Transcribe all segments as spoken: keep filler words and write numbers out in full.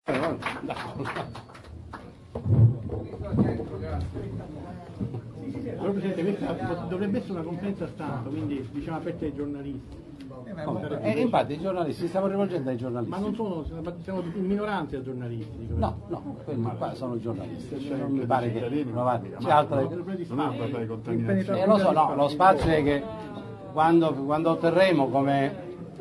Però Presidente, questa dovrebbe essere una conferenza stampa, quindi diciamo aperta ai giornalisti. Eh, eh, infatti i giornalisti, stiamo rivolgendo ai giornalisti. Ma non sono, siamo in minoranza ai giornalisti. No, no, quelli qua sono giornalisti. Cioè, non mi pare che c'è altra. Eh, lo so, no, lo spazio è che quando, quando otterremo come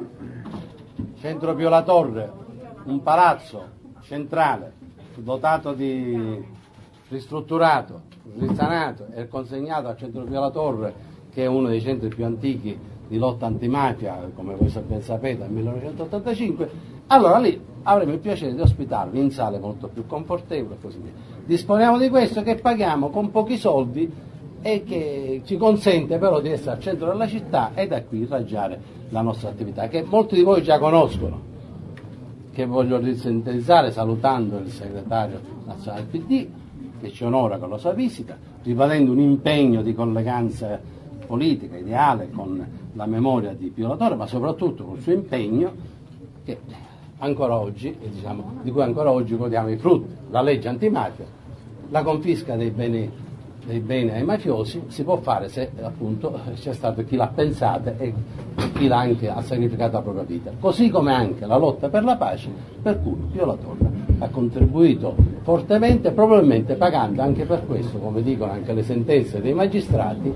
Centro Pio La Torre un palazzo centrale dotato di ristrutturato, risanato e consegnato al Centro Pio La Torre, che è uno dei centri più antichi di lotta antimafia, come voi ben sapete, nel millenovecentottantacinque, allora lì avremo il piacere di ospitarvi in sale molto più confortevoli e così via. Disponiamo di questo, che paghiamo con pochi soldi e che ci consente però di essere al centro della città e da qui irraggiare la nostra attività, che molti di voi già conoscono, che voglio risintetizzare salutando il segretario nazionale del P D, che ci onora con la sua visita, ribadendo un impegno di colleganza politica, ideale, con la memoria di Pio La Torre, ma soprattutto con il suo impegno che ancora oggi, diciamo, di cui ancora oggi godiamo i frutti. La legge antimafia, la confisca dei beni, dei beni ai mafiosi si può fare se appunto c'è stato chi l'ha pensata e chi l'ha anche ha sacrificato la propria vita, così come anche la lotta per la pace, per cui Pio La Torre ha contribuito fortemente, probabilmente pagando anche per questo, come dicono anche le sentenze dei magistrati,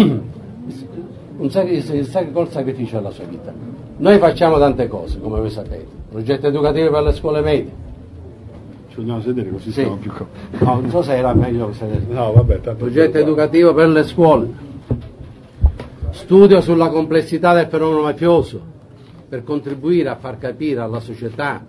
un sacri- col sacrificio della sua vita. Noi facciamo tante cose, come voi sapete, progetti educativi per le scuole medie. Ci dobbiamo sedere così Sì. siamo più comodi. No, non so se era meglio sedere. No, vabbè, tanto Progetto educativo per le scuole, studio sulla complessità del fenomeno mafioso, per contribuire a far capire alla società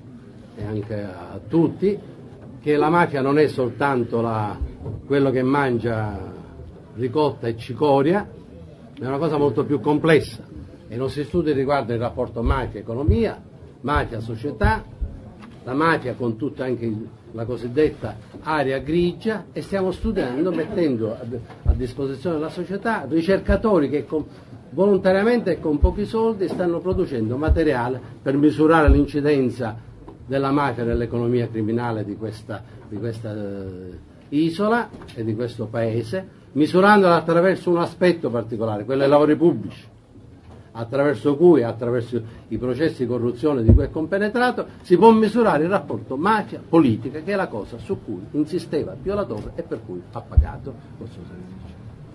e anche a tutti che la mafia non è soltanto la, quello che mangia ricotta e cicoria, è una cosa molto più complessa. E i nostri studi riguardano il rapporto mafia-economia, mafia-società, la mafia con tutta anche la cosiddetta area grigia, e stiamo studiando, mettendo a, a disposizione della società ricercatori che con, volontariamente e con pochi soldi stanno producendo materiale per misurare l'incidenza della mafia nell'economia criminale di questa, di questa eh, isola e di questo paese, misurandola attraverso un aspetto particolare, quello dei lavori pubblici, attraverso cui, attraverso i processi di corruzione di cui è compenetrato, si può misurare il rapporto mafia-politica, che è la cosa su cui insisteva Pio La Torre e per cui ha pagato col suo sacrificio.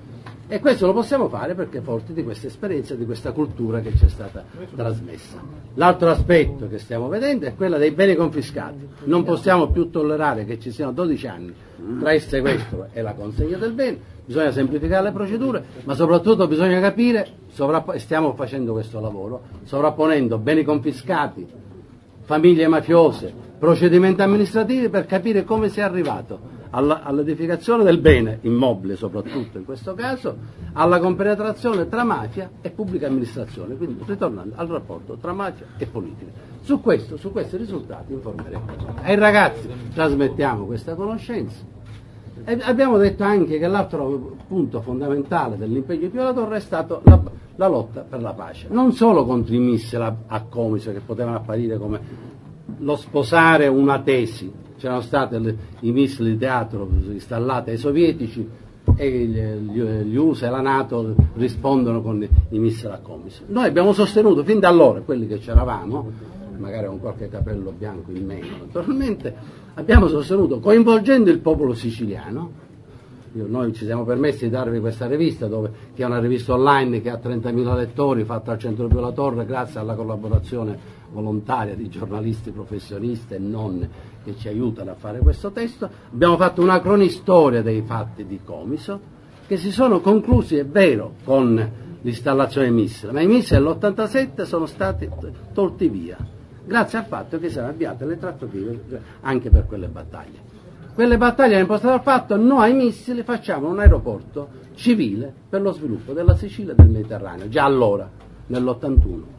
E questo lo possiamo fare perché forti di questa esperienza, di questa cultura che ci è stata trasmessa. L'altro aspetto che stiamo vedendo è quello dei beni confiscati. Non possiamo più tollerare che ci siano dodici anni tra il sequestro e la consegna del bene, bisogna semplificare le procedure, ma soprattutto bisogna capire, sovrapp- stiamo facendo questo lavoro, sovrapponendo beni confiscati, famiglie mafiose, procedimenti amministrativi, per capire come si è arrivato alla, all'edificazione del bene immobile, soprattutto in questo caso, alla compenetrazione tra mafia e pubblica amministrazione, quindi ritornando al rapporto tra mafia e politica. Su questo, su questi risultati informeremo. Ai ragazzi trasmettiamo questa conoscenza. E abbiamo detto anche che l'altro punto fondamentale dell'impegno di Pio La Torre è stato la, la lotta per la pace, non solo contro i missili a, a Comiso, che potevano apparire come lo sposare una tesi. C'erano stati le, i missili di teatro installati ai sovietici e gli, gli U S A e la NATO rispondono con i, i missili a Comiso. Noi abbiamo sostenuto fin da allora, quelli che c'eravamo, magari con qualche capello bianco in meno naturalmente, abbiamo sostenuto, coinvolgendo il popolo siciliano. Io, noi ci siamo permessi di darvi questa rivista, dove, che è una rivista online che ha trentamila lettori, fatta al Centro Pio La Torre grazie alla collaborazione volontaria di giornalisti professionisti e non, che ci aiutano a fare questo testo. Abbiamo fatto una cronistoria dei fatti di Comiso, che si sono conclusi, è vero, con l'installazione dei missili, ma i missili dell'ottantasette sono stati tolti via, grazie al fatto che si erano avviate le trattative anche per quelle battaglie. Quelle battaglie hanno impostato il fatto: noi ai missili facciamo un aeroporto civile per lo sviluppo della Sicilia e del Mediterraneo, già allora, nell'ottantuno.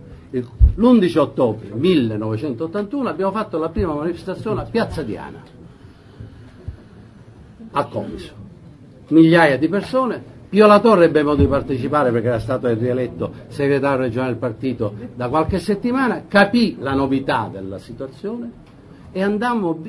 L'undici ottobre millenovecentottantuno abbiamo fatto la prima manifestazione a Piazza Diana, a Comiso. Migliaia di persone. Pio La Torre ebbe modo di partecipare perché era stato rieletto segretario regionale del partito da qualche settimana, capì la novità della situazione e andammo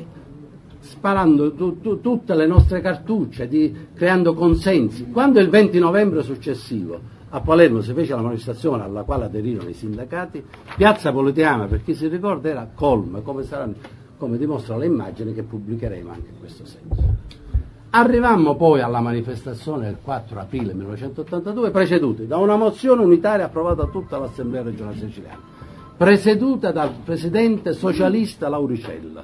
sparando tu, tu, tutte le nostre cartucce, di, creando consensi. Quando il venti novembre successivo a Palermo si fece la manifestazione alla quale aderirono i sindacati, Piazza Politeama, per chi si ricorda, era colma, come, saranno, come dimostrano le immagini che pubblicheremo anche in questo senso. Arrivammo poi alla manifestazione del quattro aprile millenovecentottantadue, preceduti da una mozione unitaria approvata da tutta l'Assemblea regionale siciliana, presieduta dal presidente socialista Lauricella,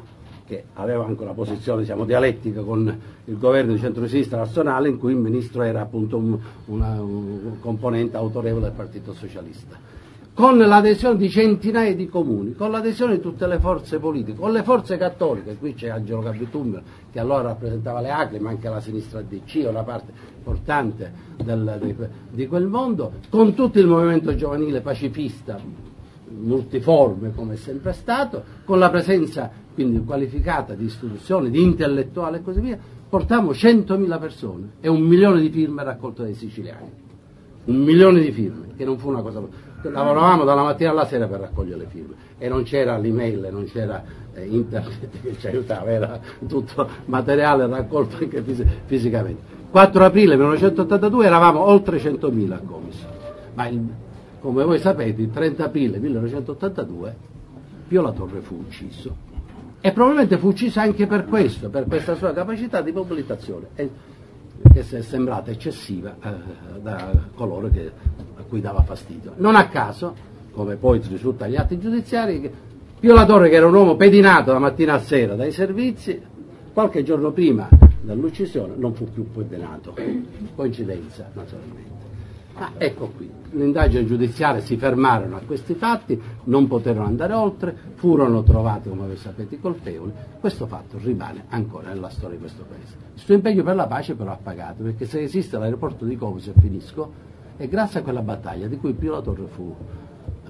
che aveva anche una posizione, diciamo, dialettica con il governo di centrosinistra nazionale, in cui il ministro era appunto un, una, un componente autorevole del Partito Socialista, con l'adesione di centinaia di comuni, con l'adesione di tutte le forze politiche, con le forze cattoliche. Qui c'è Angelo Capitum, che allora rappresentava le Acri, ma anche la sinistra D C, una parte importante del, di, di quel mondo, con tutto il movimento giovanile pacifista, multiforme come è sempre stato, con la presenza quindi qualificata di istituzioni, di intellettuali e così via. Portammo centomila persone e un milione di firme raccolte dai siciliani. Un milione di firme, che non fu una cosa... Lavoravamo dalla mattina alla sera per raccogliere le firme e non c'era l'email, non c'era eh, internet che ci aiutava, era tutto materiale raccolto anche fis- fisicamente. quattro aprile millenovecentottantadue eravamo oltre centomila a Comiso, ma il, come voi sapete il trenta aprile millenovecentottantadue Pio La Torre fu ucciso, e probabilmente fu ucciso anche per questo, per questa sua capacità di mobilitazione, e, che è sembrata eccessiva eh, da coloro che, a cui dava fastidio. Non a caso, come poi risulta agli atti giudiziari, che Pio La Torre, che era un uomo pedinato da mattina a sera dai servizi, qualche giorno prima dell'uccisione non fu più pedinato. Coincidenza, naturalmente. Ma ecco qui, l'indagine giudiziaria si fermarono a questi fatti, non poterono andare oltre, furono trovati, come voi sapete, i colpevoli. Questo fatto rimane ancora nella storia di questo paese. Il suo impegno per la pace però ha pagato, perché se esiste l'aeroporto di Comiso, e finisco, è grazie a quella battaglia di cui Pio La Torre fu, eh,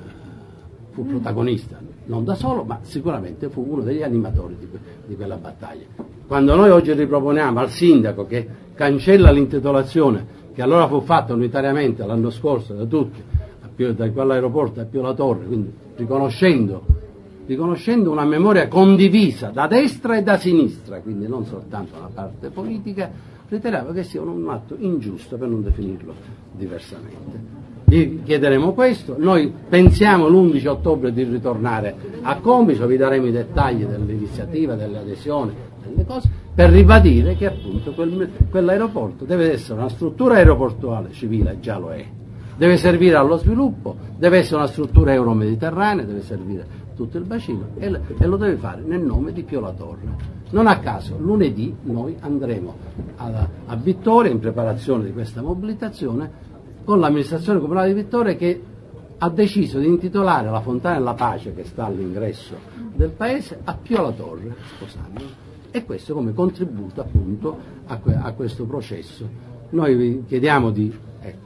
fu protagonista, non da solo, ma sicuramente fu uno degli animatori di, que- di quella battaglia. Quando noi oggi riproponiamo al sindaco che cancella l'intitolazione che allora fu fatta unitariamente l'anno scorso da tutti, da quell'aeroporto a Pio La Torre, quindi riconoscendo, riconoscendo una memoria condivisa da destra e da sinistra, quindi non soltanto una parte politica, riteneva che sia un atto ingiusto, per non definirlo diversamente. Vi chiederemo questo, noi pensiamo l'undici ottobre di ritornare a Comiso, vi daremo i dettagli dell'iniziativa, delle adesioni, delle cose, per ribadire che appunto quel, quell'aeroporto deve essere una struttura aeroportuale civile, già lo è, deve servire allo sviluppo, deve essere una struttura euromediterranea, deve servire tutto il bacino e, e lo deve fare nel nome di Pio La Torre. Non a caso lunedì noi andremo a, a Vittoria in preparazione di questa mobilitazione con l'amministrazione comunale di Vittoria, che ha deciso di intitolare la Fontana della Pace, che sta all'ingresso del paese, a Pio La Torre, sposando. E questo come contributo appunto a, que- a questo processo. Noi vi chiediamo di, ecco,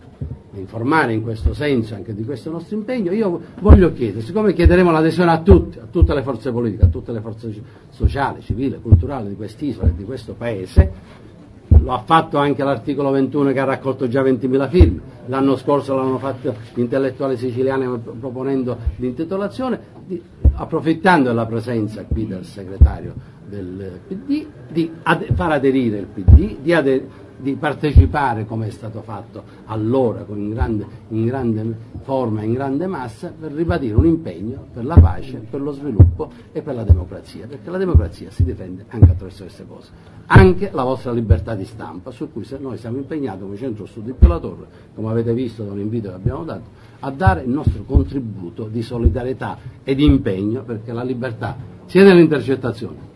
di informare in questo senso anche di questo nostro impegno. Io voglio chiedere, siccome chiederemo l'adesione a tutti, a tutte le forze politiche, a tutte le forze sociali, civili, culturali di quest'isola e di questo paese, lo ha fatto anche l'articolo ventuno, che ha raccolto già ventimila firme, l'anno scorso l'hanno fatto gli intellettuali siciliani proponendo l'intitolazione, di, approfittando della presenza qui del segretario del P D, di ad, far aderire il P D, di, ader, di partecipare come è stato fatto allora con in, grande, in grande forma, in grande massa, per ribadire un impegno per la pace, per lo sviluppo e per la democrazia, perché la democrazia si difende anche attraverso queste cose, anche la vostra libertà di stampa, su cui noi siamo impegnati come Centro Studi Pio La Torre, come avete visto da un invito che abbiamo dato, a dare il nostro contributo di solidarietà e di impegno, perché la libertà sia nell'intercettazione,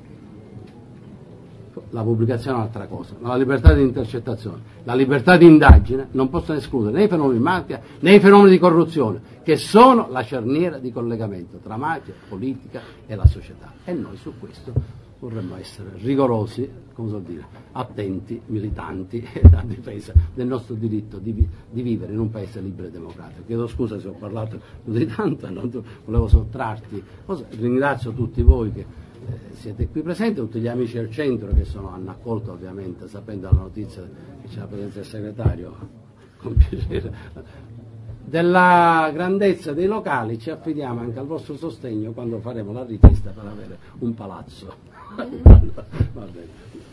la pubblicazione è un'altra cosa, ma la libertà di intercettazione, la libertà di indagine non possono escludere né i fenomeni di mafia né i fenomeni di corruzione, che sono la cerniera di collegamento tra mafia, politica e la società. E noi su questo vorremmo essere rigorosi, come so dire, attenti, militanti a difesa del nostro diritto di, vi- di vivere in un paese libero e democratico. Chiedo scusa se ho parlato di tanto, non volevo sottrarti. Ringrazio tutti voi che Eh, siete qui presenti, tutti gli amici del centro che sono, hanno accolto ovviamente, sapendo la notizia che c'è la presenza del segretario, con piacere. della grandezza dei locali ci affidiamo anche al vostro sostegno quando faremo la richiesta per avere un palazzo. Va bene.